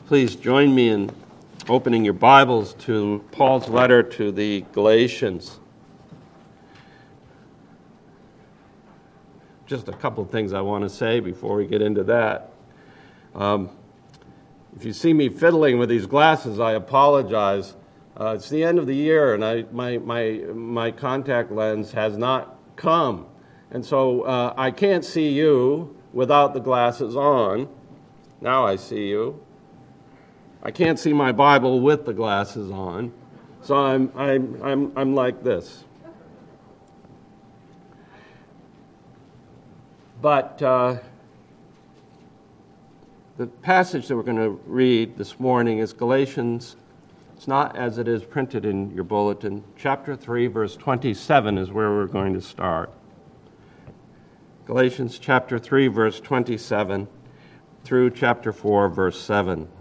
Please join me in opening your Bibles to Paul's letter to the Galatians. Just a couple of things I want to say before we get into that. If you see me fiddling with these glasses, I apologize. It's the end of the year, and my contact lens has not come. And so I can't see you without the glasses on. Now I see you. I can't see my Bible with the glasses on. So I'm like this. But the passage that we're going to read this morning is Galatians. It's not as it is printed in your bulletin. Chapter 3, verse 27 is where we're going to start. Galatians chapter 3, verse 27 through chapter 4, verse 7.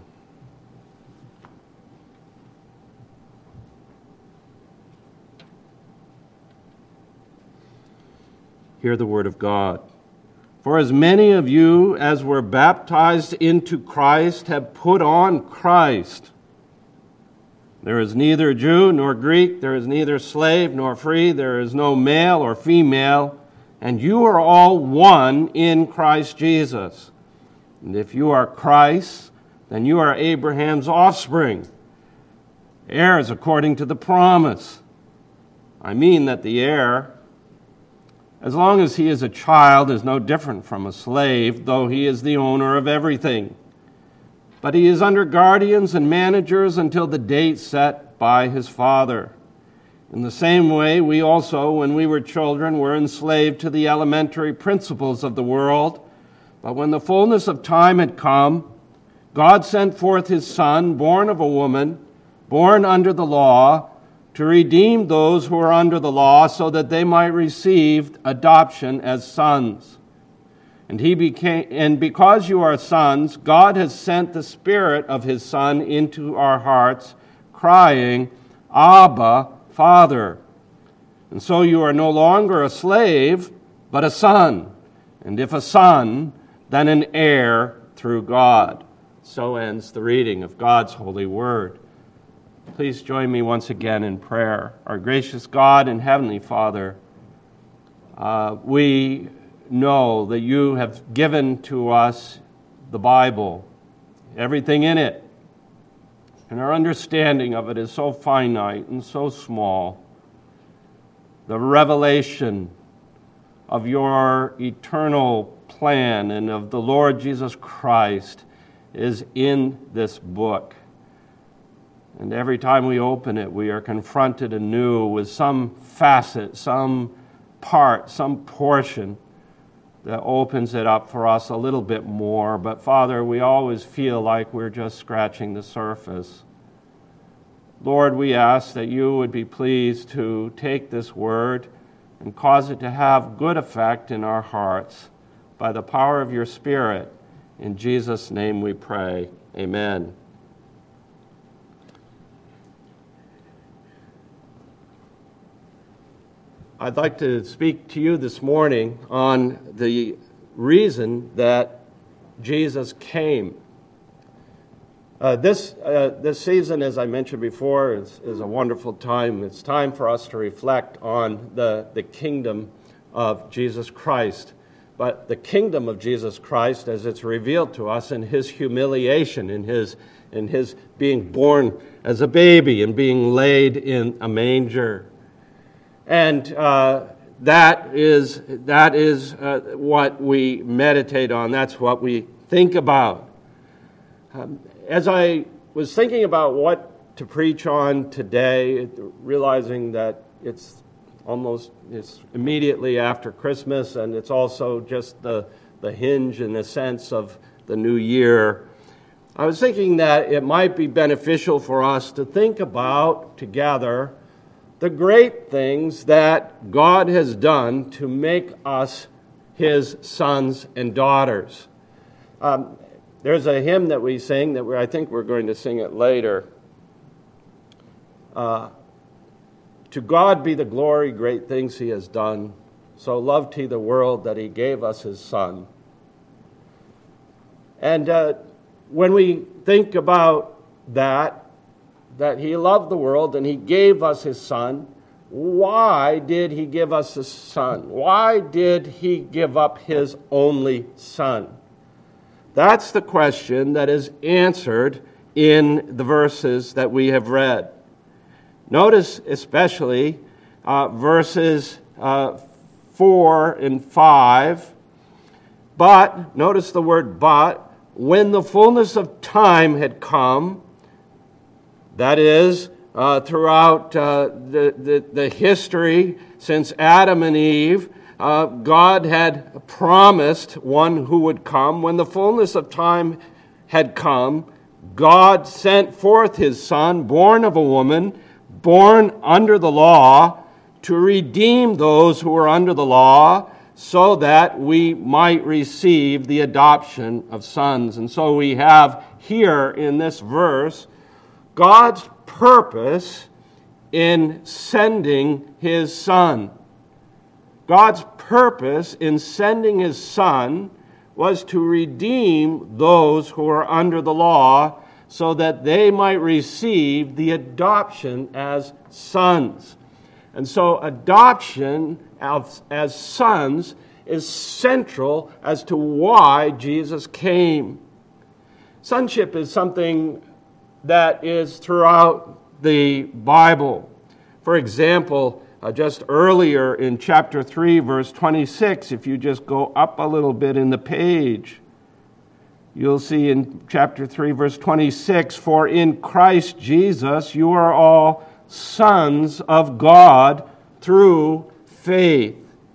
Hear the word of God. For as many of you as were baptized into Christ have put on Christ. There is neither Jew nor Greek, there is neither slave nor free, there is no male or female, and you are all one in Christ Jesus. And if you are Christ, then you are Abraham's offspring, heirs according to the promise. I mean that the heir, as long as he is a child, is no different from a slave, though he is the owner of everything. But he is under guardians and managers until the date set by his father. In the same way, we also, when we were children, were enslaved to the elementary principles of the world. But when the fullness of time had come, God sent forth his Son, born of a woman, born under the law, to redeem those who are under the law, so that they might receive adoption as sons. And because you are sons, God has sent the Spirit of his Son into our hearts, crying, Abba, Father. And so you are no longer a slave, but a son. And if a son, then an heir through God. So ends the reading of God's holy word. Please join me once again in prayer. Our gracious God and Heavenly Father, we know that you have given to us the Bible, everything in it, and our understanding of it is so finite and so small. The revelation of your eternal plan and of the Lord Jesus Christ is in this book. And every time we open it, we are confronted anew with some facet, some part, some portion that opens it up for us a little bit more. But Father, we always feel like we're just scratching the surface. Lord, we ask that you would be pleased to take this word and cause it to have good effect in our hearts by the power of your Spirit. In Jesus' name we pray. Amen. I'd like to speak to you this morning on the reason that Jesus came. This season, as I mentioned before, is a wonderful time. It's time for us to reflect on the kingdom of Jesus Christ. But the kingdom of Jesus Christ, as it's revealed to us in his humiliation, in his being born as a baby and being laid in a manger. And that is what we meditate on. That's what we think about. As I was thinking about what to preach on today, realizing that it's immediately after Christmas, and it's also just the hinge in the sense of the new year, I was thinking that it might be beneficial for us to think about together the great things that God has done to make us his sons and daughters. There's a hymn that we sing that I think we're going to sing it later. To God be the glory, great things he has done. So loved he the world that he gave us his Son. And when we think about that he loved the world and he gave us his Son, why did he give us his Son? Why did he give up his only Son? That's the question that is answered in the verses that we have read. Notice especially verses 4 and 5. But, notice the word but, when the fullness of time had come, that is, throughout the history since Adam and Eve, God had promised one who would come. When the fullness of time had come, God sent forth his Son, born of a woman, born under the law, to redeem those who were under the law, so that we might receive the adoption of sons. And so we have here in this verse God's purpose in sending his Son. God's purpose in sending his Son was to redeem those who are under the law so that they might receive the adoption as sons. And so adoption as sons is central as to why Jesus came. Sonship is something that is throughout the Bible. For example, just earlier in chapter 3, verse 26, if you just go up a little bit in the page, you'll see in chapter 3, verse 26, "For in Christ Jesus you are all sons of God through faith."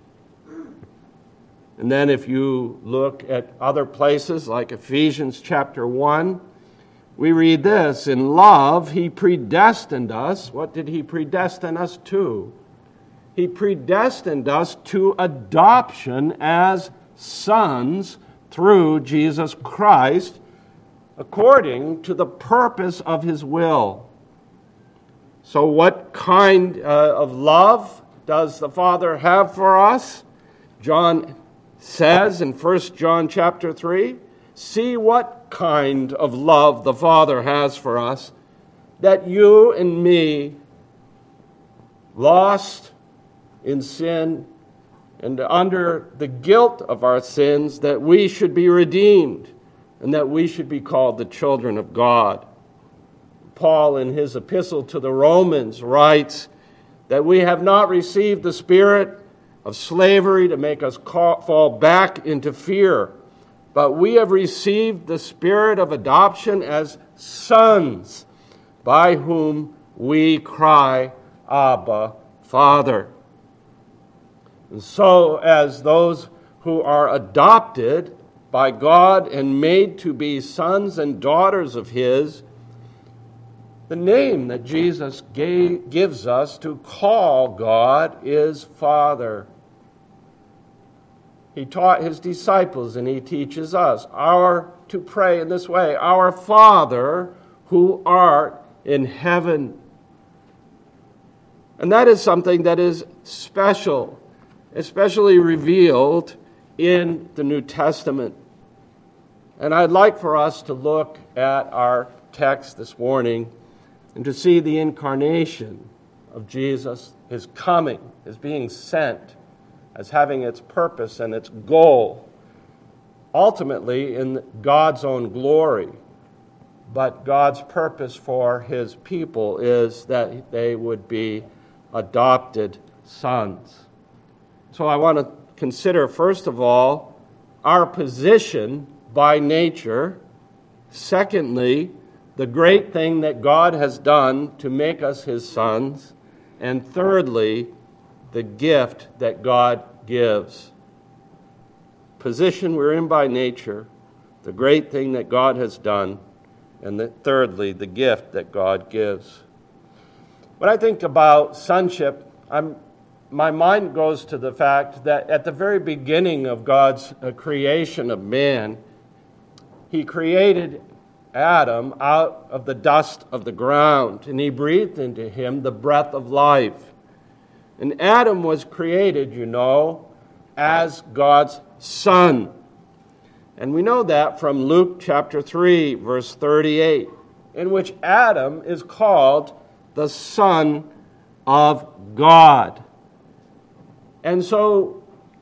And then if you look at other places like Ephesians chapter 1, we read this, "In love he predestined us." What did he predestine us to? He predestined us to adoption as sons through Jesus Christ, according to the purpose of his will. So what kind of love does the Father have for us? John says in 1 John chapter 3, "See what kind of love the Father has for us, that you and me, lost in sin and under the guilt of our sins, that we should be redeemed and that we should be called the children of God." Paul, in his epistle to the Romans, writes that we have not received the spirit of slavery to make us fall back into fear, but we have received the spirit of adoption as sons, by whom we cry, "Abba, Father." And so, as those who are adopted by God and made to be sons and daughters of his, the name that Jesus gives us to call God is Father. He taught his disciples and he teaches us to pray in this way, "Our Father who art in heaven." And that is something that is special, especially revealed in the New Testament. And I'd like for us to look at our text this morning and to see the incarnation of Jesus, his coming, his being sent, as having its purpose and its goal, ultimately in God's own glory. But God's purpose for his people is that they would be adopted sons. So I want to consider, first of all, our position by nature. Secondly, the great thing that God has done to make us his sons. And thirdly, the gift that God gives. Position we're in by nature, the great thing that God has done, and thirdly, the gift that God gives. When I think about sonship, my mind goes to the fact that at the very beginning of God's creation of man, he created Adam out of the dust of the ground, and he breathed into him the breath of life. And Adam was created, as God's son. And we know that from Luke chapter 3, verse 38, in which Adam is called the Son of God. And so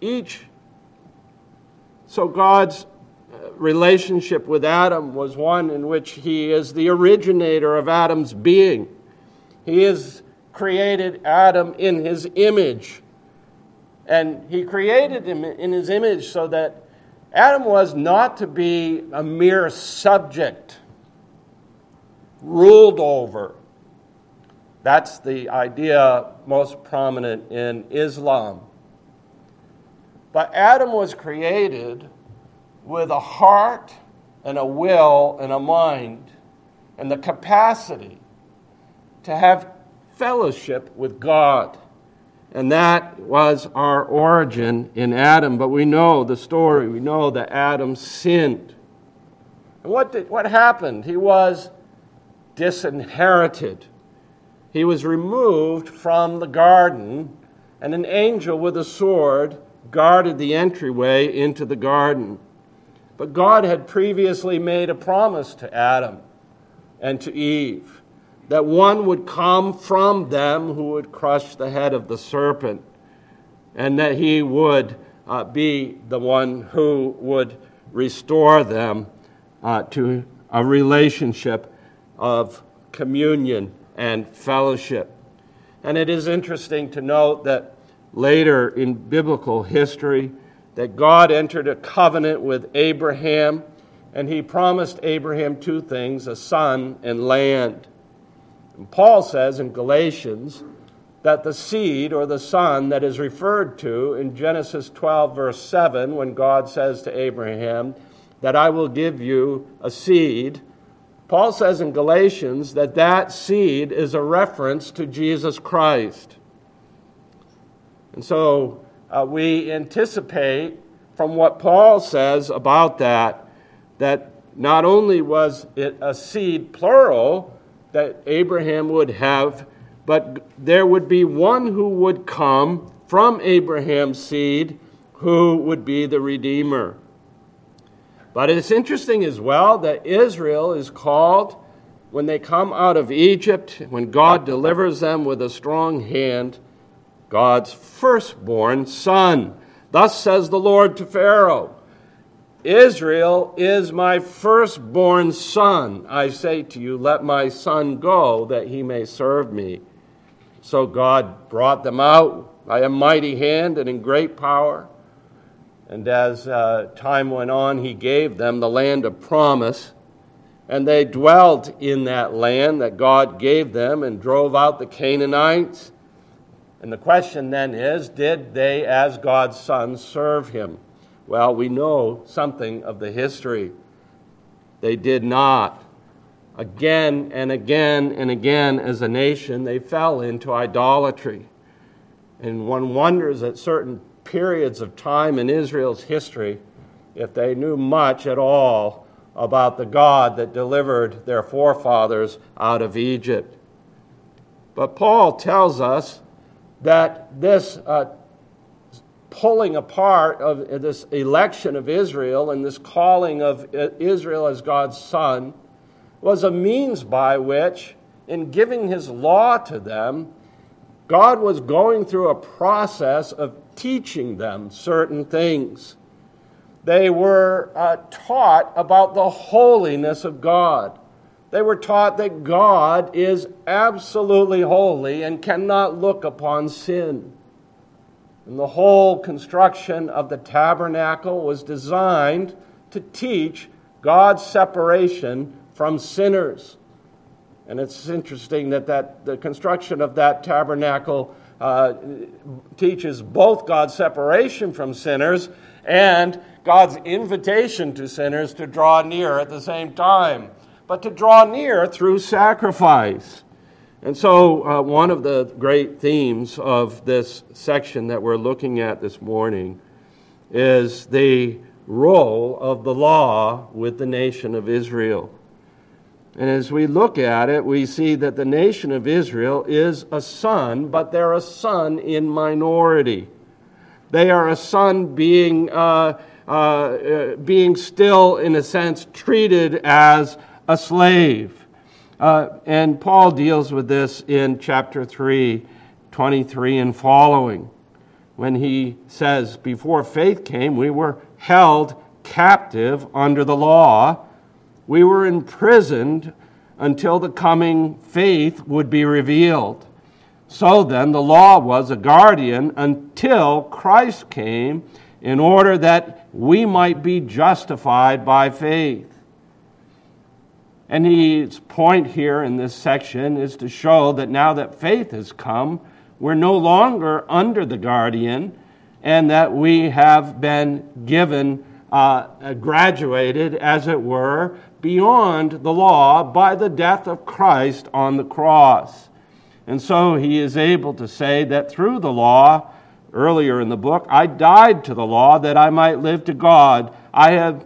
God's relationship with Adam was one in which he is the originator of Adam's being. He has created Adam in his image. And he created him in his image so that Adam was not to be a mere subject, ruled over. That's the idea most prominent in Islam. But Adam was created with a heart and a will and a mind and the capacity to have fellowship with God. And that was our origin in Adam. But we know the story. We know that Adam sinned. And what happened? He was disinherited. He was removed from the garden, and an angel with a sword guarded the entryway into the garden. But God had previously made a promise to Adam and to Eve that one would come from them who would crush the head of the serpent, and that he would be the one who would restore them to a relationship of communion and fellowship. And it is interesting to note that later in biblical history, that God entered a covenant with Abraham, and he promised Abraham two things, a son and land. And Paul says in Galatians that the seed or the son that is referred to in Genesis 12 verse 7, when God says to Abraham that I will give you a seed, Paul says in Galatians that that seed is a reference to Jesus Christ. And so we anticipate from what Paul says about that not only was it a seed, plural, that Abraham would have, but there would be one who would come from Abraham's seed who would be the Redeemer. But it's interesting as well that Israel is called, when they come out of Egypt, when God delivers them with a strong hand, God's firstborn son. Thus says the Lord to Pharaoh, Israel is my firstborn son. I say to you, let my son go, that he may serve me. So God brought them out by a mighty hand and in great power. And as time went on, he gave them the land of promise. And they dwelt in that land that God gave them and drove out the Canaanites. And the question then is, did they, as God's sons, serve him? Well, we know something of the history. They did not. Again and again and again, as a nation, they fell into idolatry. And one wonders at certain periods of time in Israel's history if they knew much at all about the God that delivered their forefathers out of Egypt. But Paul tells us that this pulling apart of this election of Israel and this calling of Israel as God's son was a means by which, in giving his law to them, God was going through a process of teaching them certain things. They were taught about the holiness of God. They were taught that God is absolutely holy and cannot look upon sin. And the whole construction of the tabernacle was designed to teach God's separation from sinners. And it's interesting that the construction of that tabernacle teaches both God's separation from sinners and God's invitation to sinners to draw near at the same time, but to draw near through sacrifice. And so one of the great themes of this section that we're looking at this morning is the role of the law with the nation of Israel. And as we look at it, we see that the nation of Israel is a son, but they're a son in minority. They are a son being being still, in a sense, treated as a slave. And Paul deals with this in chapter 3, 23 and following, when he says, before faith came, we were held captive under the law. We were imprisoned until the coming faith would be revealed. So then, the law was a guardian until Christ came, in order that we might be justified by faith. And his point here in this section is to show that now that faith has come, we're no longer under the guardian, and that we have been given, graduated, as it were, beyond the law by the death of Christ on the cross. And so he is able to say that through the law, earlier in the book, I died to the law that I might live to God. I have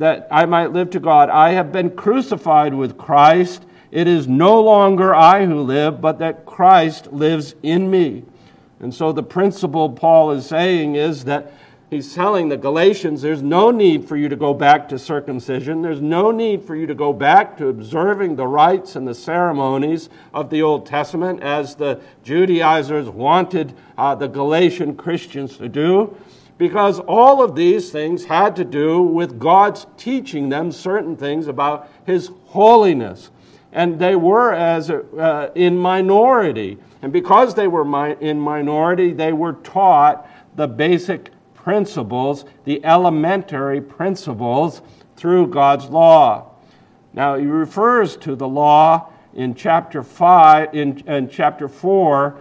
been crucified with Christ. It is no longer I who live, but that Christ lives in me. And so the principle Paul is saying is that he's telling the Galatians, there's no need for you to go back to circumcision. There's no need for you to go back to observing the rites and the ceremonies of the Old Testament as the Judaizers wanted the Galatian Christians to do, because all of these things had to do with God's teaching them certain things about His holiness. And they were in minority. And because they were in minority, they were taught the basic principles, the elementary principles through God's law. Now, he refers to the law in chapter 5, in chapter 4,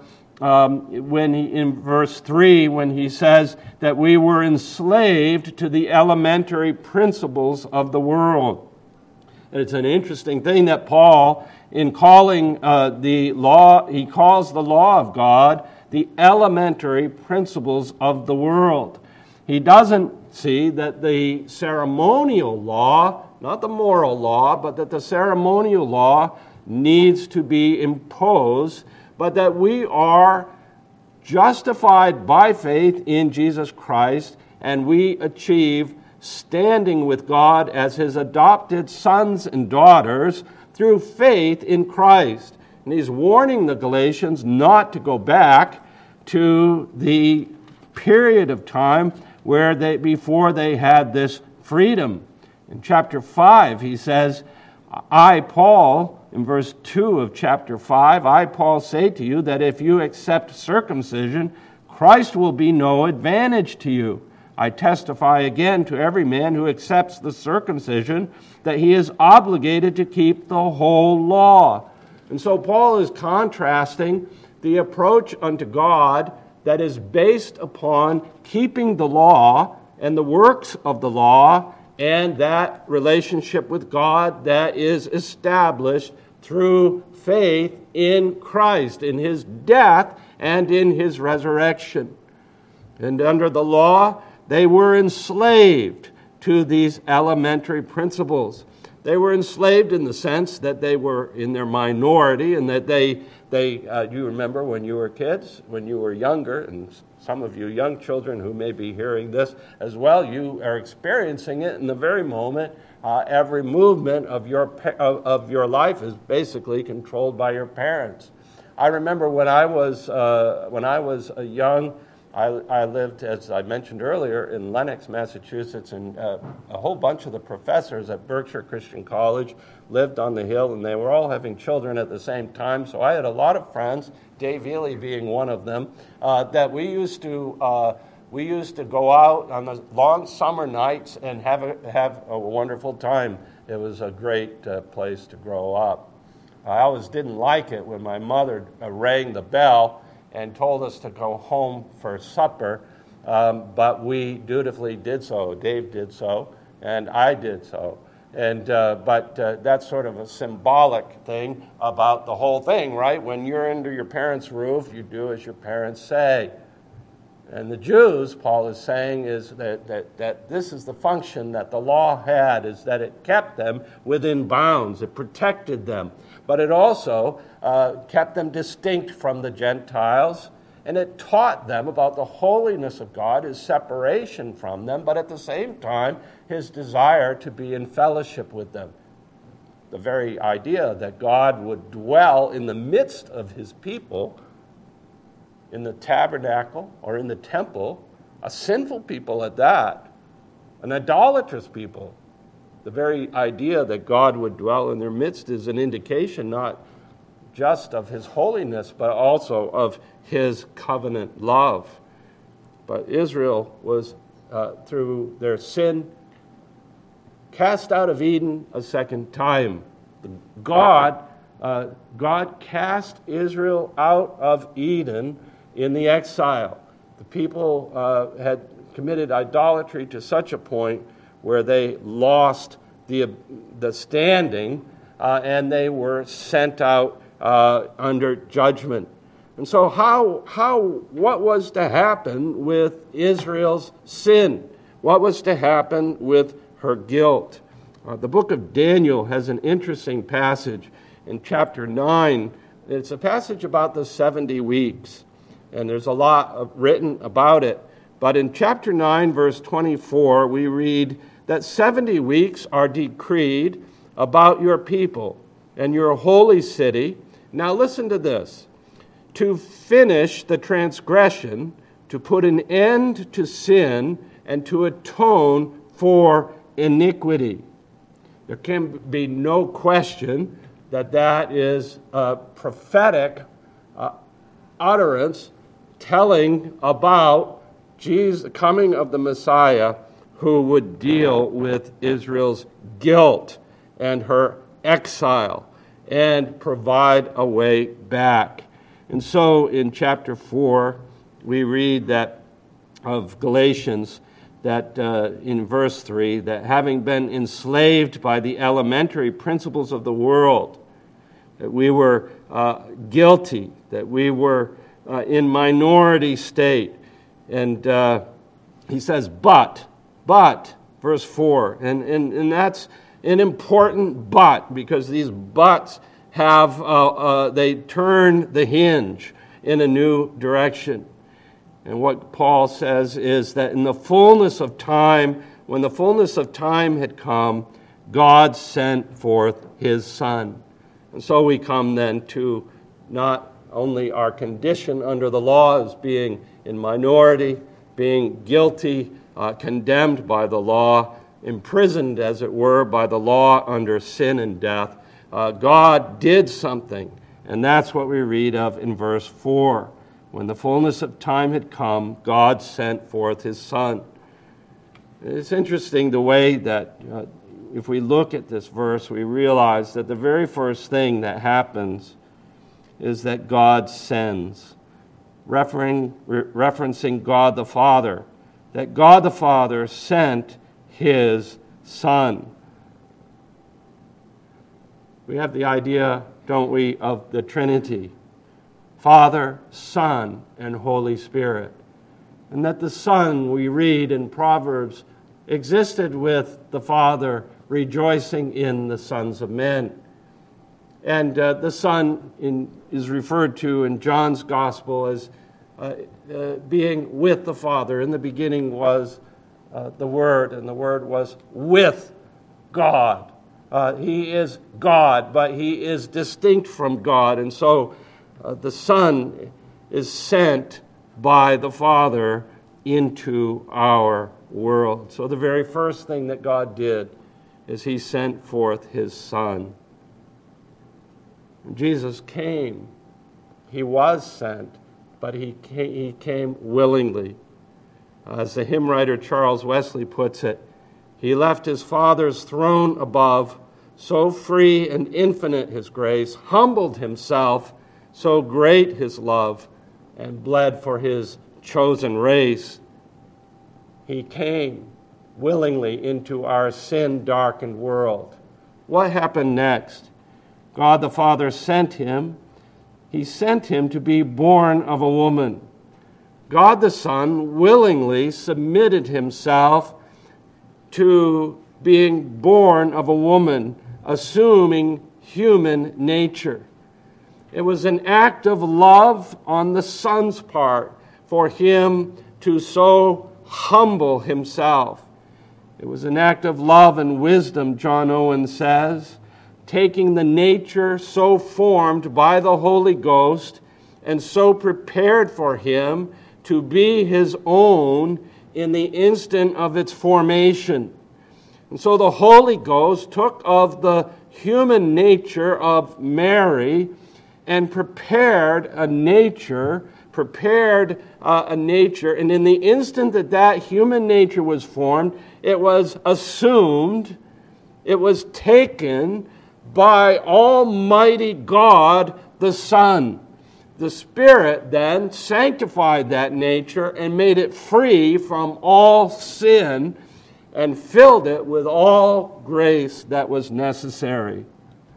in verse 3, when he says that we were enslaved to the elementary principles of the world. And it's an interesting thing that Paul, in calling the law, he calls the law of God the elementary principles of the world. He doesn't see that the ceremonial law, not the moral law, but that the ceremonial law needs to be imposed, but that we are justified by faith in Jesus Christ, and we achieve standing with God as His adopted sons and daughters through faith in Christ. And he's warning the Galatians not to go back to the period of time where before they had this freedom. In chapter 5, he says, I, Paul, in verse 2 of chapter 5, I, Paul, say to you that if you accept circumcision, Christ will be no advantage to you. I testify again to every man who accepts the circumcision that he is obligated to keep the whole law. And so Paul is contrasting the approach unto God that is based upon keeping the law and the works of the law, and that relationship with God that is established through faith in Christ, in His death and in His resurrection. And under the law, they were enslaved to these elementary principles. They were enslaved in the sense that they were in their minority, and that you remember when you were kids, when you were younger, and some of you young children who may be hearing this as well, you are experiencing it in the very moment. Every movement of your life is basically controlled by your parents. I remember when I was young, I lived, as I mentioned earlier, in Lenox, Massachusetts, and a whole bunch of the professors at Berkshire Christian College lived on the hill, and they were all having children at the same time. So I had a lot of friends, Dave Ely being one of them, that we used to go out on the long summer nights and have a wonderful time. It was a great place to grow up. I always didn't like it when my mother rang the bell and told us to go home for supper, but we dutifully did so. Dave did so, and I did so. But that's sort of a symbolic thing about the whole thing, right? When you're under your parents' roof, you do as your parents say. And the Jews, Paul is saying, is that this is the function that the law had, is that it kept them within bounds. It protected them. But it also kept them distinct from the Gentiles, and it taught them about the holiness of God, his separation from them, but at the same time, his desire to be in fellowship with them. The very idea that God would dwell in the midst of his people in the tabernacle or in the temple, a sinful people at that, an idolatrous people. The very idea that God would dwell in their midst is an indication not just of his holiness, but also of his covenant love. But Israel was, through their sin, cast out of Eden a second time. God cast Israel out of Eden in the exile. The people had committed idolatry to such a point where they lost the standing and they were sent out under judgment. And so what was to happen with Israel's sin? What was to happen with her guilt? The book of Daniel has an interesting passage in chapter 9. It's a passage about the 70 weeks, and there's a lot written about it. But in chapter 9, verse 24, we read that 70 weeks are decreed about your people and your holy city. Now listen to this. To finish the transgression, to put an end to sin, and to atone for iniquity. There can be no question that is a prophetic utterance telling about Jesus, the coming of the Messiah, who would deal with Israel's guilt and her exile and provide a way back. And so in chapter 4, we read that of Galatians, that in verse 3, that having been enslaved by the elementary principles of the world, that we were guilty, that we were in minority state. And he says, but, verse 4, and that's an important but, because these buts have, they turn the hinge in a new direction. And what Paul says is that in the fullness of time, when the fullness of time had come, God sent forth his Son. And so we come then to not only our condition under the law as being in minority, being guilty, condemned by the law, imprisoned, as it were, by the law under sin and death. God did something, and that's what we read of in verse 4. When the fullness of time had come, God sent forth his Son. It's interesting the way that if we look at this verse, we realize that the very first thing that happens is that God sends, referencing God the Father, that God the Father sent his Son. We have the idea, don't we, of the Trinity. Father, Son, and Holy Spirit. And that the Son, we read in Proverbs, existed with the Father, rejoicing in the sons of men. And the Son is referred to in John's Gospel as being with the Father. In the beginning was the Word, and the Word was with God. He is God, but he is distinct from God. And so the Son is sent by the Father into our world. So the very first thing that God did is he sent forth his Son. When Jesus came, he was sent, but he came willingly. As the hymn writer Charles Wesley puts it, he left his Father's throne above, so free and infinite his grace, humbled himself, so great his love, and bled for his chosen race. He came willingly into our sin-darkened world. What happened next? God the Father sent him. He sent him to be born of a woman. God the Son willingly submitted himself to being born of a woman, assuming human nature. It was an act of love on the Son's part for him to so humble himself. It was an act of love and wisdom, John Owen says, taking the nature so formed by the Holy Ghost and so prepared for him to be his own in the instant of its formation. And so the Holy Ghost took of the human nature of Mary and prepared a nature, and in the instant that that human nature was formed, it was assumed, it was taken by Almighty God the Son. The Spirit then sanctified that nature and made it free from all sin and filled it with all grace that was necessary.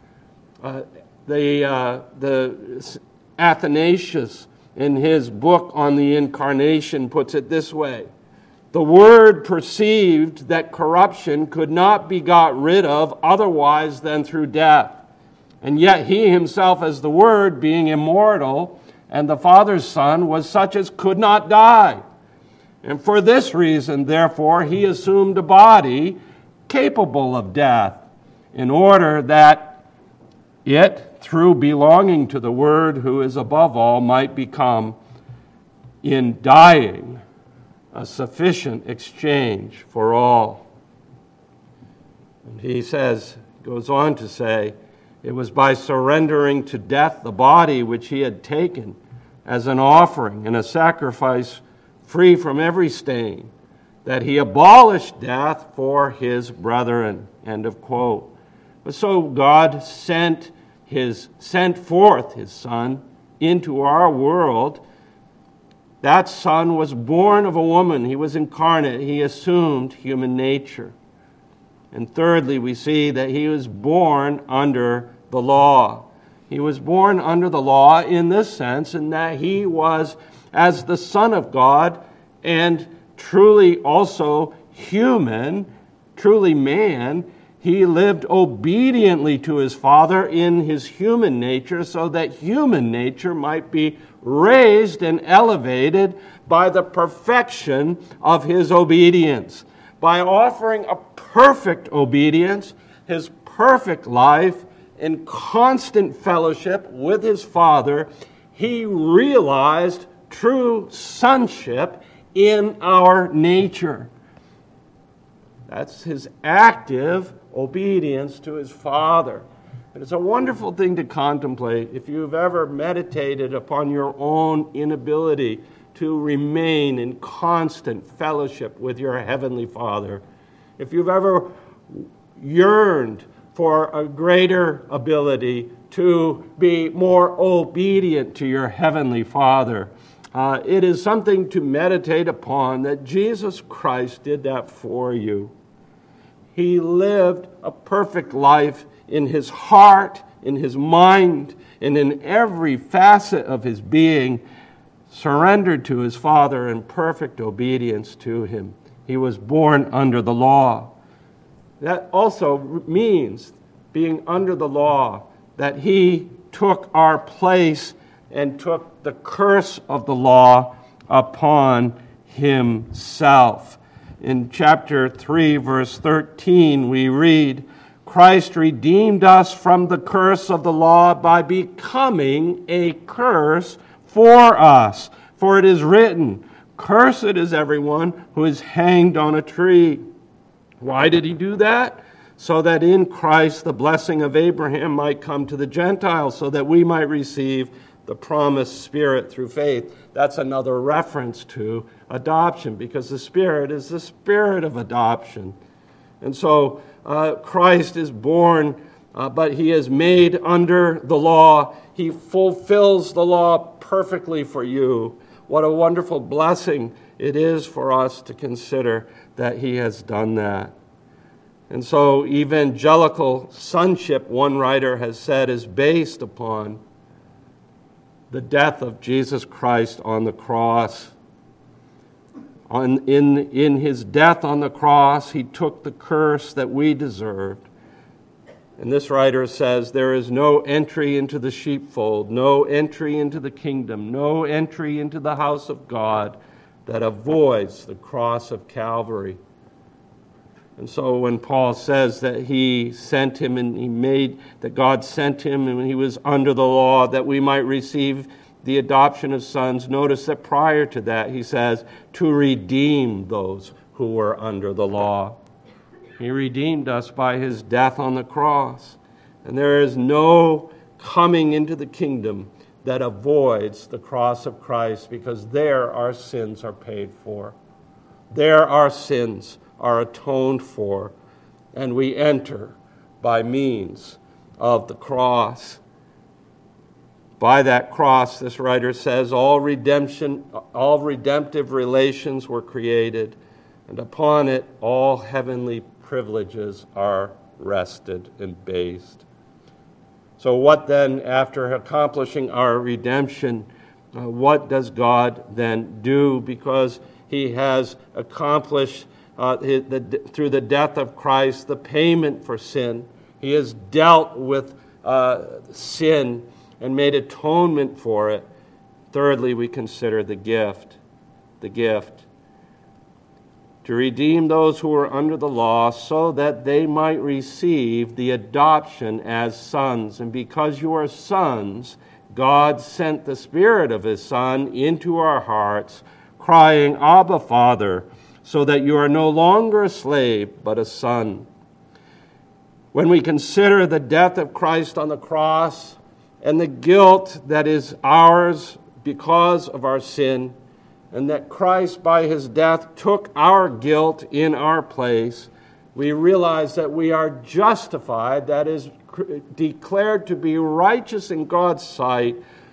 The Athanasius, in his book on the Incarnation, puts it this way: the Word perceived that corruption could not be got rid of otherwise than through death. And yet he himself, as the Word, being immortal, and the Father's Son, was such as could not die. And for this reason, therefore, he assumed a body capable of death, in order that it, through belonging to the Word who is above all, might become, in dying, a sufficient exchange for all. And he goes on to say, it was by surrendering to death the body which he had taken as an offering and a sacrifice free from every stain, that he abolished death for his brethren. End of quote. But so God sent forth his Son into our world. That Son was born of a woman. He was incarnate. He assumed human nature. And thirdly, we see that he was born under the law. He was born under the law in this sense, in that he was, as the Son of God and truly also human, truly man, he lived obediently to his Father in his human nature, so that human nature might be raised and elevated by the perfection of his obedience. By offering a perfect obedience, his perfect life, in constant fellowship with his Father, he realized true sonship in our nature. That's his active obedience to his Father. And it's a wonderful thing to contemplate if you've ever meditated upon your own inability to remain in constant fellowship with your Heavenly Father. If you've ever yearned for a greater ability to be more obedient to your Heavenly Father, it is something to meditate upon that Jesus Christ did that for you. He lived a perfect life in his heart, in his mind, and in every facet of his being, surrendered to his Father in perfect obedience to him. He was born under the law. That also means, being under the law, that he took our place and took the curse of the law upon himself. In chapter 3, verse 13, we read, Christ redeemed us from the curse of the law by becoming a curse for us. For it is written, cursed is everyone who is hanged on a tree. Why did he do that? So that in Christ the blessing of Abraham might come to the Gentiles, so that we might receive the promised Spirit through faith. That's another reference to adoption, because the Spirit is the Spirit of adoption. And so Christ is born, but he is made under the law. He fulfills the law perfectly for you. What a wonderful blessing it is for us to consider that he has done that. And so evangelical sonship, one writer has said, is based upon the death of Jesus Christ on the cross. In his death on the cross, he took the curse that we deserved. And this writer says, there is no entry into the sheepfold, no entry into the kingdom, no entry into the house of God that avoids the cross of Calvary. And so when Paul says that he sent him that God sent him and he was under the law that we might receive the adoption of sons, notice that prior to that he says, to redeem those who were under the law. He redeemed us by his death on the cross. And there is no coming into the kingdom that avoids the cross of Christ, because there our sins are paid for. There our sins are atoned for. And we enter by means of the cross. By that cross, this writer says, all redemptive relations were created, and upon it all heavenly privileges are rested and based. So what then, after accomplishing our redemption, what does God then do? Because he has accomplished, through the death of Christ, the payment for sin. He has dealt with sin and made atonement for it. Thirdly, we consider the gift. The gift. To redeem those who were under the law so that they might receive the adoption as sons. And because you are sons, God sent the Spirit of His Son into our hearts, crying, Abba, Father, so that you are no longer a slave, but a son. When we consider the death of Christ on the cross and the guilt that is ours because of our sin, and that Christ, by his death, took our guilt in our place, we realize that we are justified, that is, declared to be righteous in God's sight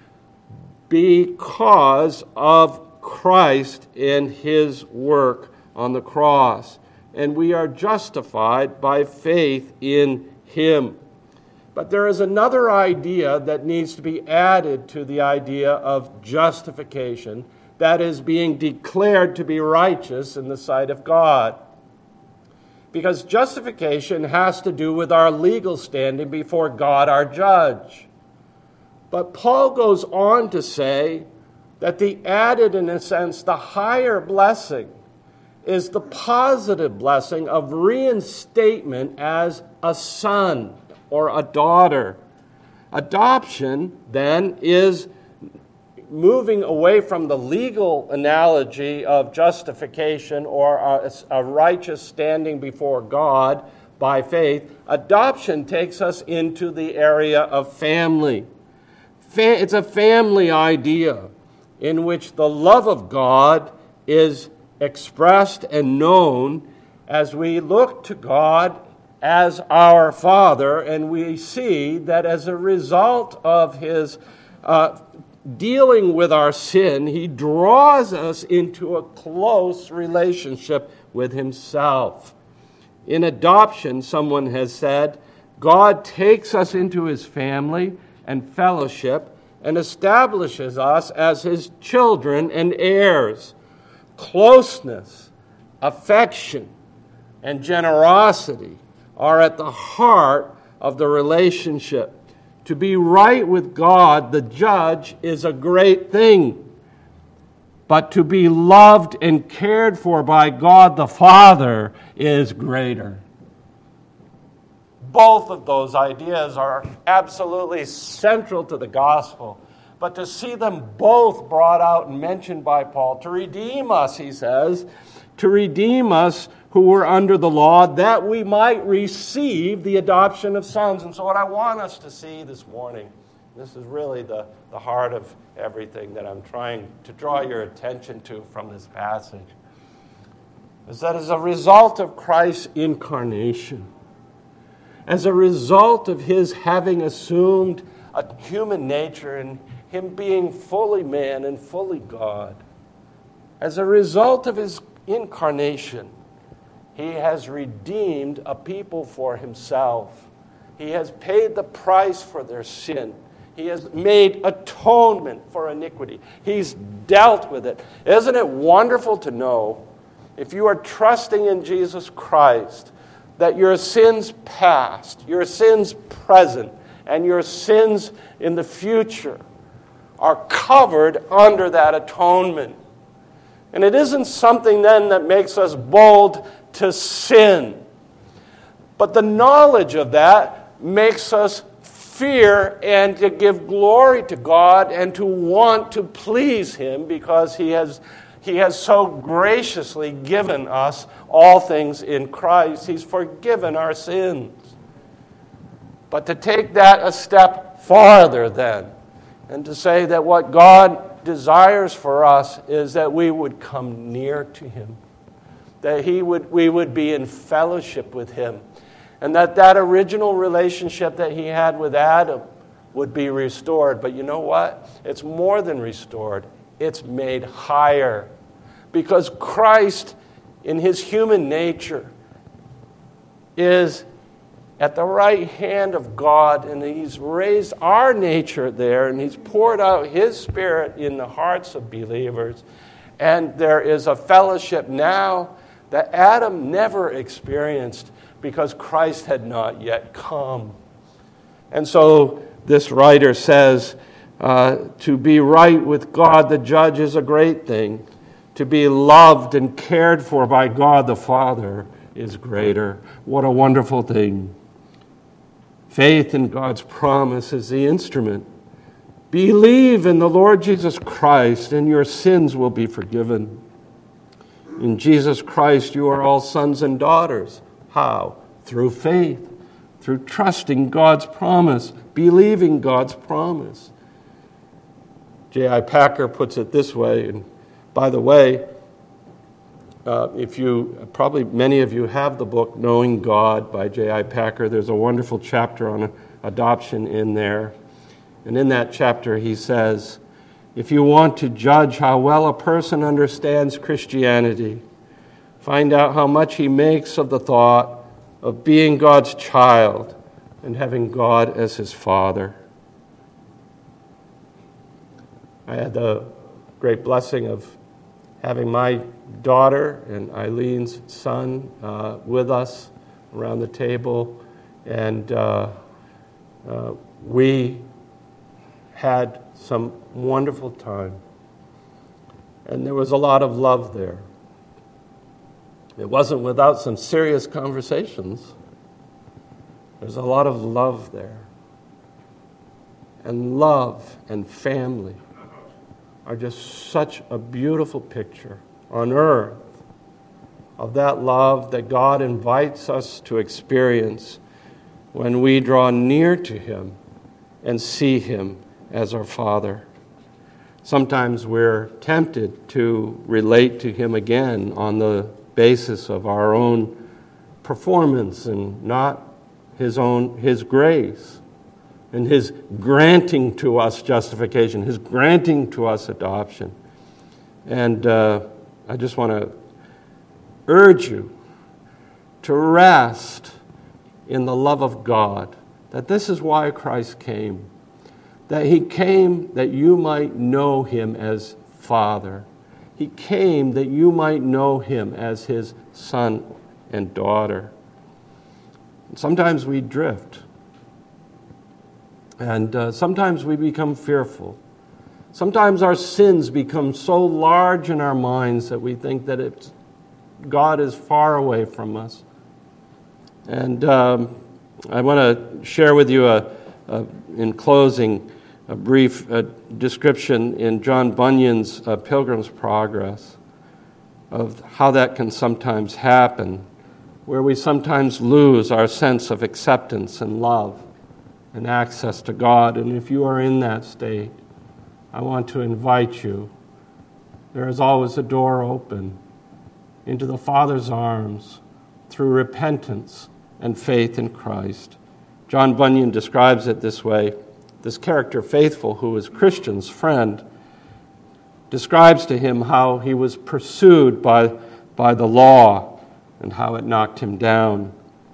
because of Christ and his work on the cross. And we are justified by faith in him. But there is another idea that needs to be added to the idea of justification, that is, being declared to be righteous in the sight of God. Because justification has to do with our legal standing before God, our judge. But Paul goes on to say that the added, in a sense, the higher blessing is the positive blessing of reinstatement as a son or a daughter. Adoption, then, is moving away from the legal analogy of justification or a righteous standing before God by faith. Adoption takes us into the area of family. It's a family idea in which the love of God is expressed and known as we look to God as our Father, and we see that as a result of his dealing with our sin, he draws us into a close relationship with himself. In adoption, someone has said, God takes us into his family and fellowship and establishes us as his children and heirs. Closeness, affection, and generosity are at the heart of the relationship. To be right with God, the judge, is a great thing. But to be loved and cared for by God the Father is greater. Both of those ideas are absolutely central to the gospel. But to see them both brought out and mentioned by Paul, to redeem us, he says, to redeem us who were under the law, that we might receive the adoption of sons. And so what I want us to see this morning, this is really the heart of everything that I'm trying to draw your attention to from this passage, is that as a result of Christ's incarnation, as a result of his having assumed a human nature and him being fully man and fully God, as a result of his incarnation, he has redeemed a people for himself. He has paid the price for their sin. He has made atonement for iniquity. He's dealt with it. Isn't it wonderful to know, if you are trusting in Jesus Christ, that your sins past, your sins present, and your sins in the future are covered under that atonement. And it isn't something then that makes us bold to sin. But the knowledge of that makes us fear and to give glory to God and to want to please Him because He has so graciously given us all things in Christ. He's forgiven our sins. But to take that a step farther then, and to say that what God desires for us is that we would come near to Him, that we would be in fellowship with Him, and that original relationship that He had with Adam would be restored. But you know what? It's more than restored. It's made higher. Because Christ, in His human nature, is at the right hand of God, and He's raised our nature there, and He's poured out His Spirit in the hearts of believers. And there is a fellowship now that Adam never experienced because Christ had not yet come. And so this writer says, to be right with God the judge is a great thing. To be loved and cared for by God the Father is greater. What a wonderful thing. Faith in God's promise is the instrument. Believe in the Lord Jesus Christ, and your sins will be forgiven. In Jesus Christ, you are all sons and daughters. How? Through faith, through trusting God's promise, believing God's promise. J.I. Packer puts it this way, and by the way, many of you have the book Knowing God by J.I. Packer. There's a wonderful chapter on adoption in there. And in that chapter he says, if you want to judge how well a person understands Christianity, find out how much he makes of the thought of being God's child and having God as his Father. I had the great blessing of having my daughter and Eileen's son with us around the table, and we had some wonderful time. And there was a lot of love there. It wasn't without some serious conversations. There's a lot of love there. And love and family are just such a beautiful picture on earth of that love that God invites us to experience when we draw near to Him and see Him as our Father. Sometimes we're tempted to relate to Him again on the basis of our own performance and not His grace and His granting to us justification, His granting to us adoption. And I just want to urge you to rest in the love of God, that this is why Christ came, that He came that you might know Him as Father. He came that you might know Him as His son and daughter. Sometimes we drift, and sometimes we become fearful. Sometimes our sins become so large in our minds that we think that God is far away from us. And I want to share with you, in closing, a brief description in John Bunyan's Pilgrim's Progress of how that can sometimes happen, where we sometimes lose our sense of acceptance and love and access to God. And if you are in that state, I want to invite you. There is always a door open into the Father's arms through repentance and faith in Christ. John Bunyan describes it this way. This character, Faithful, who is Christian's friend, describes to him how he was pursued by the law and how it knocked him down.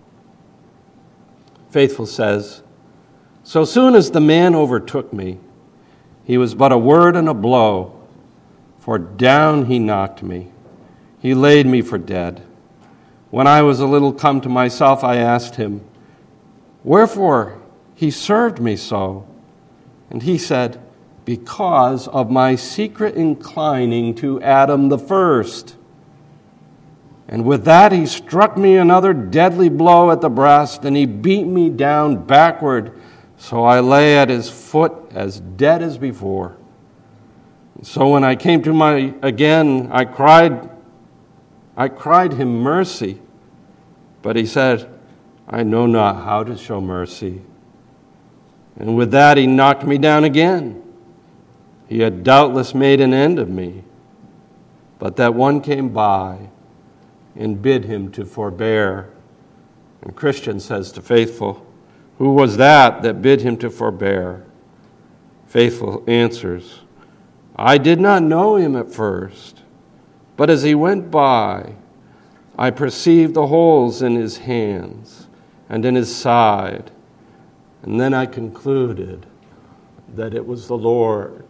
Faithful says, "So soon as the man overtook me, he was but a word and a blow, for down he knocked me. He laid me for dead. When I was a little come to myself, I asked him, wherefore he served me so? And he said, because of my secret inclining to Adam the first. And with that he struck me another deadly blow at the breast, and he beat me down backward, so I lay at his foot as dead as before. And so when I came to my again, I cried him mercy. But he said, I know not how to show mercy. And with that he knocked me down again. He had doubtless made an end of me. But that one came by and bid him to forbear. And Christian says to Faithful, who was that bid him to forbear? Faithful answers, I did not know him at first, but as he went by, I perceived the holes in his hands and in his side, and then I concluded that it was the Lord.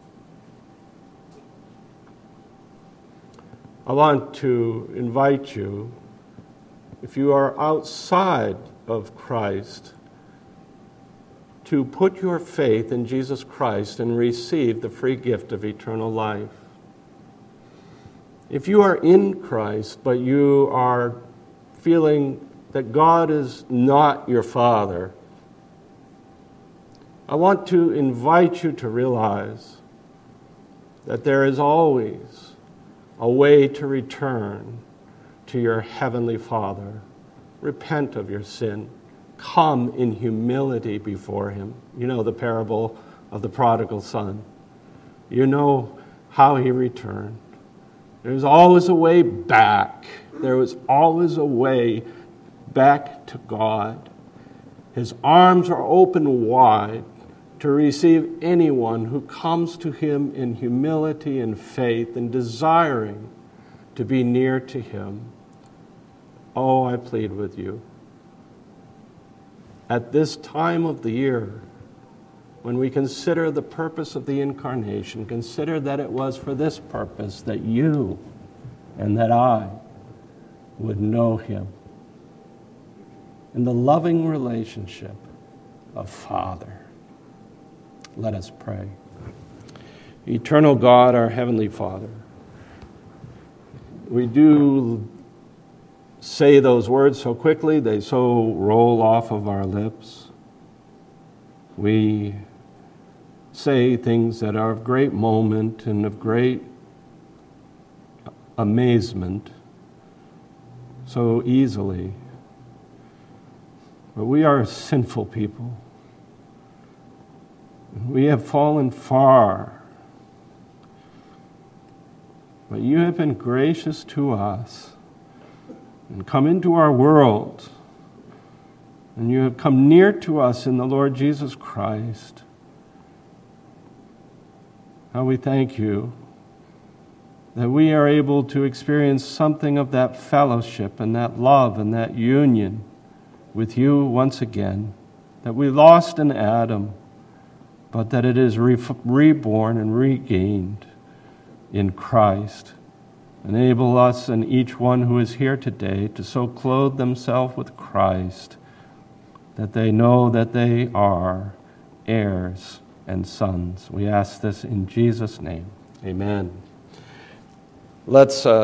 I want to invite you, if you are outside of Christ, to put your faith in Jesus Christ and receive the free gift of eternal life. If you are in Christ, but you are feeling that God is not your Father, I want to invite you to realize that there is always a way to return to your Heavenly Father. Repent of your sin. Come in humility before Him. You know the parable of the prodigal son. You know how he returned. There's always a way back. There was always a way back to God. His arms are open wide to receive anyone who comes to Him in humility and faith and desiring to be near to Him. Oh, I plead with you. At this time of the year, when we consider the purpose of the incarnation, consider that it was for this purpose that you and that I would know Him in the loving relationship of Father. Let us pray. Eternal God, our Heavenly Father, we do say those words so quickly, they so roll off of our lips. We say things that are of great moment and of great amazement so easily. But we are sinful people. We have fallen far. But you have been gracious to us and come into our world. And you have come near to us in the Lord Jesus Christ. How we thank you that we are able to experience something of that fellowship and that love and that union with you once again, that we lost in Adam, but that it is reborn and regained in Christ. Enable us and each one who is here today to so clothe themselves with Christ that they know that they are heirs and sons. We ask this in Jesus' name. Amen. Let's